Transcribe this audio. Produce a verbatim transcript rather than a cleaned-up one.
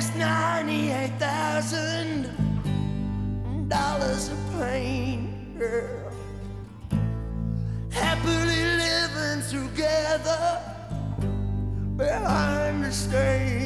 That's ninety-eight thousand dollars of pain, girl. Happily living together behind the stain.